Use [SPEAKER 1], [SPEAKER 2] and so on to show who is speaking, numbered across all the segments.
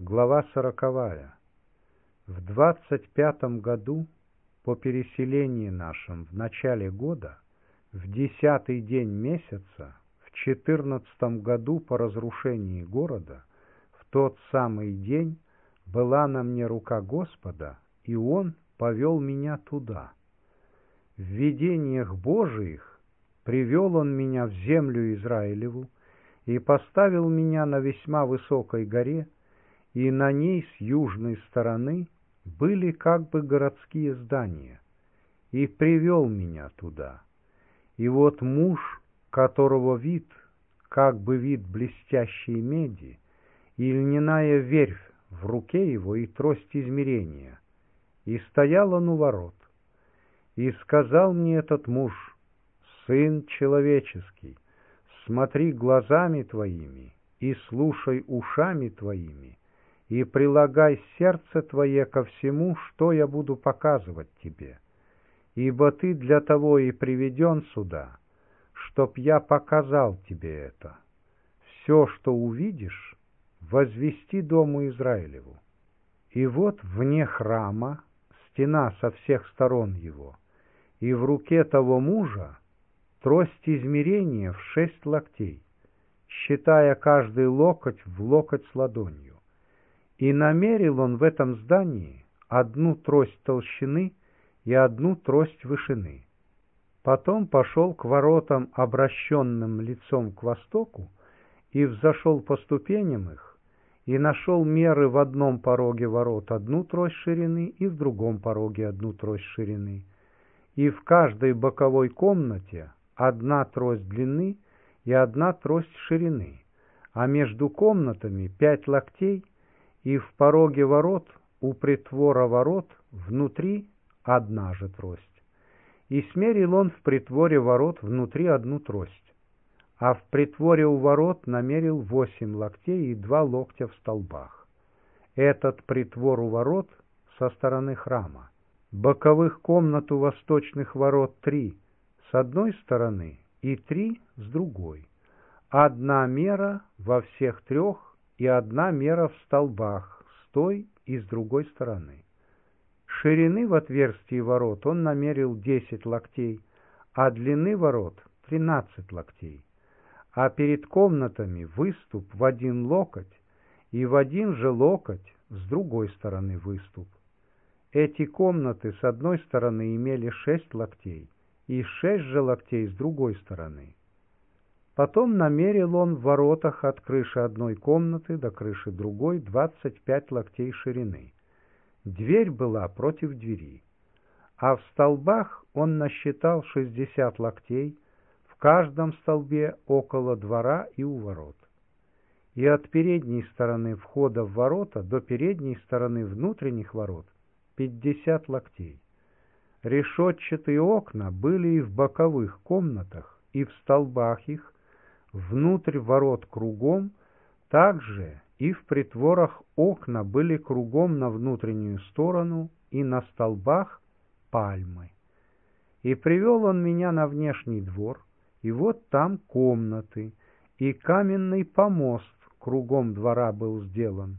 [SPEAKER 1] Глава 40. В 25 году по переселении нашем в начале года, в 10-й день месяца, в 14 году по разрушении города, в тот самый день была на мне рука Господа, и Он повел меня туда. В видениях Божиих привел Он меня в землю Израилеву и поставил меня на весьма высокой горе, и на ней с южной стороны были как бы городские здания, и привел меня туда. И вот муж, которого вид, как бы вид блестящей меди, и льняная верфь в руке его, и трость измерения, и стоял он у ворот. И сказал мне этот муж: «Сын человеческий, смотри глазами твоими, и слушай ушами твоими, и прилагай сердце твое ко всему, что я буду показывать тебе. Ибо ты для того и приведен сюда, чтоб я показал тебе это. Все, что увидишь, возвести дому Израилеву. И вот вне храма стена со всех сторон его, и в руке того мужа трость измерения в 6 локтей, считая каждый локоть в локоть с ладонью. И намерил он в этом здании 1 трость толщины и 1 трость вышины. Потом пошел к воротам, обращенным лицом к востоку, и взошел по ступеням их, и нашел меры в одном пороге ворот 1 трость ширины, и в другом пороге 1 трость ширины, и в каждой боковой комнате 1 трость длины и 1 трость ширины, а между комнатами 5 локтей, и в пороге ворот, у притвора ворот, внутри 1 же трость. И смерил он в притворе ворот внутри 1 трость, а в притворе у ворот намерил 8 локтей и 2 локтя в столбах. Этот притвор у ворот со стороны храма. Боковых комнат у восточных ворот 3 с одной стороны и 3 с другой. 1 мера во всех 3, и 1 мера в столбах с той и с другой стороны. Ширины в отверстии ворот он намерил 10 локтей, а длины ворот 13 локтей. А перед комнатами выступ в 1 локоть, и в 1 же локоть с другой стороны выступ. Эти комнаты с одной стороны имели 6 локтей, и 6 же локтей с другой стороны. Потом намерил он в воротах от крыши одной комнаты до крыши другой 25 локтей ширины. Дверь была против двери. А в столбах он насчитал 60 локтей, в каждом столбе около двора и у ворот. И от передней стороны входа в ворота до передней стороны внутренних ворот 50 локтей. Решетчатые окна были и в боковых комнатах, и в столбах их, внутрь ворот кругом, также и в притворах окна были кругом на внутреннюю сторону, и на столбах пальмы. И привел он меня на внешний двор, и вот там комнаты, и каменный помост кругом двора был сделан,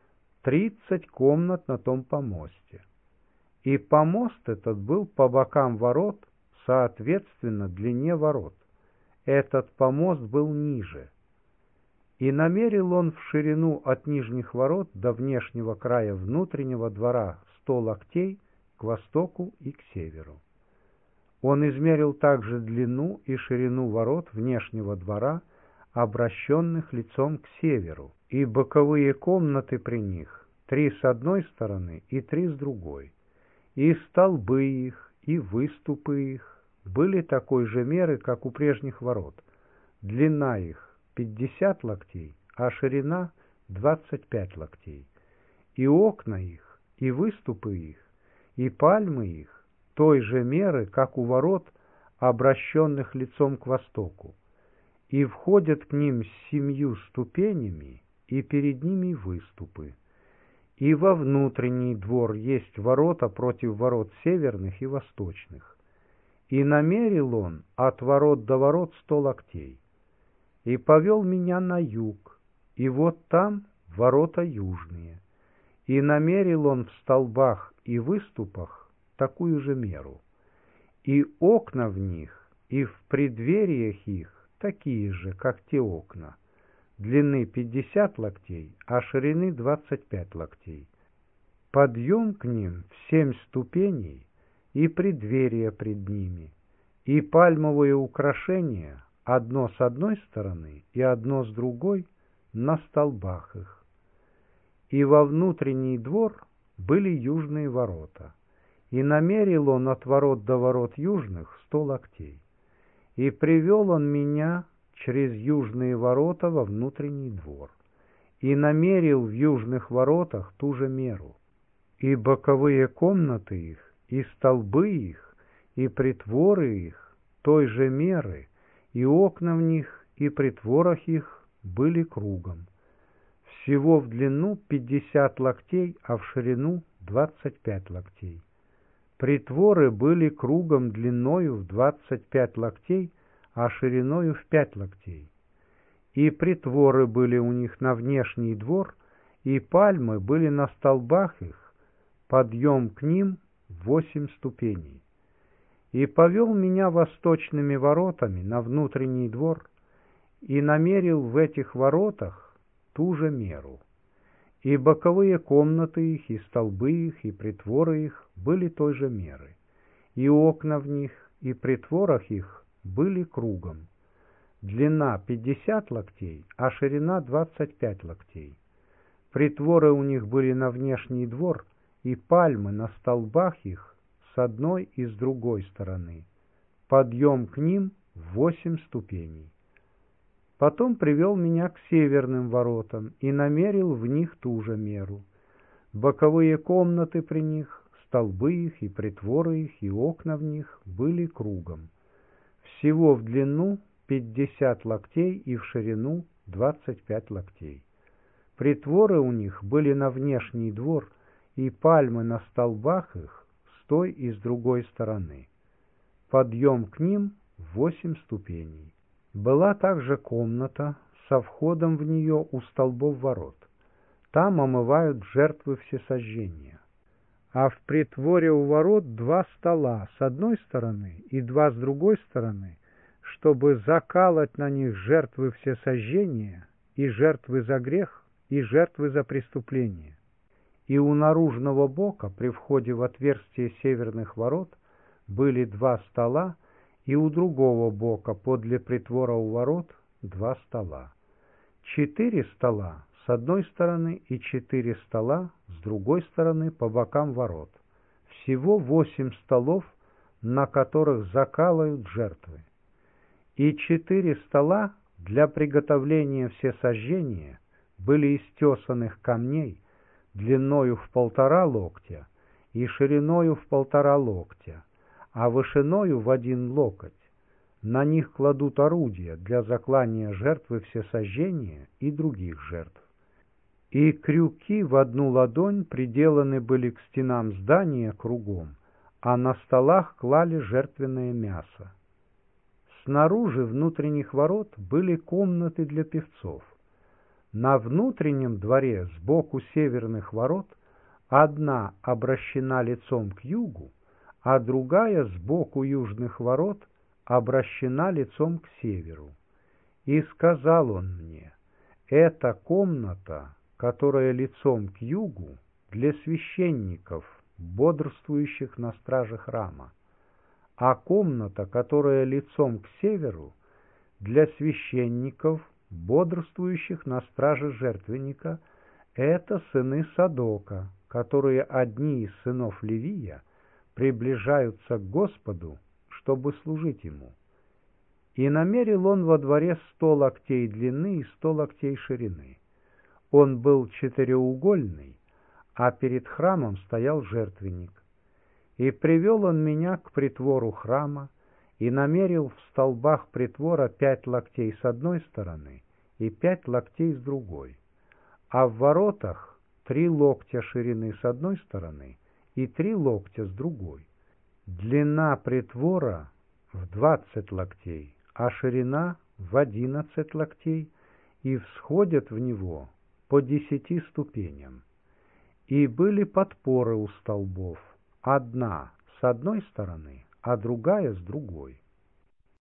[SPEAKER 1] 30 комнат на том помосте. И помост этот был по бокам ворот, соответственно длине ворот. Этот помост был ниже. И намерил он в ширину от нижних ворот до внешнего края внутреннего двора 100 локтей к востоку и к северу. Он измерил также длину и ширину ворот внешнего двора, обращенных лицом к северу, и боковые комнаты при них, 3 с одной стороны и 3 с другой, и столбы их, и выступы их были такой же меры, как у прежних ворот. Длина их 50 локтей, а ширина 25 локтей. И окна их, и выступы их, и пальмы их той же меры, как у ворот, обращенных лицом к востоку. И входят к ним 7 ступенями, и перед ними выступы. И во внутренний двор есть ворота против ворот северных и восточных. И намерил он от ворот до ворот 100 локтей. И повел меня на юг, и вот там ворота южные. И намерил он в столбах и выступах такую же меру, и окна в них, и в преддвериях их такие же, как те окна, длины 50 локтей, а ширины 25 локтей. Подъем к ним в 7 ступеней, и преддверия пред ними, и пальмовые украшения, одно с одной стороны и одно с другой, на столбах их. И во внутренний двор были южные ворота, и намерил он от ворот до ворот южных 100 локтей. И привел он меня через южные ворота во внутренний двор, и намерил в южных воротах ту же меру, и боковые комнаты их, и столбы их, и притворы их той же меры, и окна в них, и притворах их были кругом. Всего в длину 50 локтей, а в ширину 25 локтей. Притворы были кругом длиною в 25 локтей, а шириною в 5 локтей. И притворы были у них на внешний двор, и пальмы были на столбах их, подъем к ним 8 ступеней. И повел меня восточными воротами на внутренний двор, и намерил в этих воротах ту же меру. И боковые комнаты их, и столбы их, и притворы их были той же меры, и окна в них, и притворах их были кругом. Длина 50 локтей, а ширина 25 локтей. Притворы у них были на внешний двор, и пальмы на столбах их с одной и с другой стороны. Подъем к ним 8 ступеней. Потом привел меня к северным воротам и намерил в них ту же меру. Боковые комнаты при них, столбы их и притворы их, и окна в них были кругом. Всего в длину 50 локтей и в ширину 25 локтей. Притворы у них были на внешний двор, и пальмы на столбах их с той и с другой стороны. Подъем к ним 8 ступеней. Была также комната со входом в нее у столбов ворот. Там омывают жертвы всесожжения. А в притворе у ворот 2 стола с одной стороны и 2 с другой стороны, чтобы закалать на них жертвы всесожжения и жертвы за грех, и жертвы за преступление. И у наружного бока при входе в отверстие северных ворот были 2 стола, и у другого бока подле притвора у ворот 2 стола. 4 стола с одной стороны и 4 стола с другой стороны по бокам ворот. Всего 8 столов, на которых закалывают жертвы. И 4 стола для приготовления всесожжения были из тесаных камней, длиною в 1,5 локтя и шириною в 1,5 локтя, а вышиною в 1 локоть. На них кладут орудия для заклания жертвы всесожжения и других жертв. И крюки в 1 ладонь приделаны были к стенам здания кругом, а на столах клали жертвенное мясо. Снаружи внутренних ворот были комнаты для певцов. На внутреннем дворе сбоку северных ворот одна обращена лицом к югу, а другая сбоку южных ворот обращена лицом к северу. И сказал он мне: «Это комната, которая лицом к югу, для священников, бодрствующих на страже храма, а комната, которая лицом к северу, для священников, бодрствующих на страже жертвенника, это сыны Садока, которые одни из сынов Левия, приближаются к Господу, чтобы служить Ему». И намерил он во дворе 100 локтей длины и 100 локтей ширины. Он был четыреугольный, а перед храмом стоял жертвенник. И привел он меня к притвору храма, и намерил в столбах притвора 5 локтей с одной стороны и 5 локтей с другой, а в воротах 3 локтя ширины с одной стороны и 3 локтя с другой. Длина притвора в 20 локтей, а ширина в 11 локтей, и всходят в него по 10 ступеням. И были подпоры у столбов, одна с одной стороны, а другая с другой.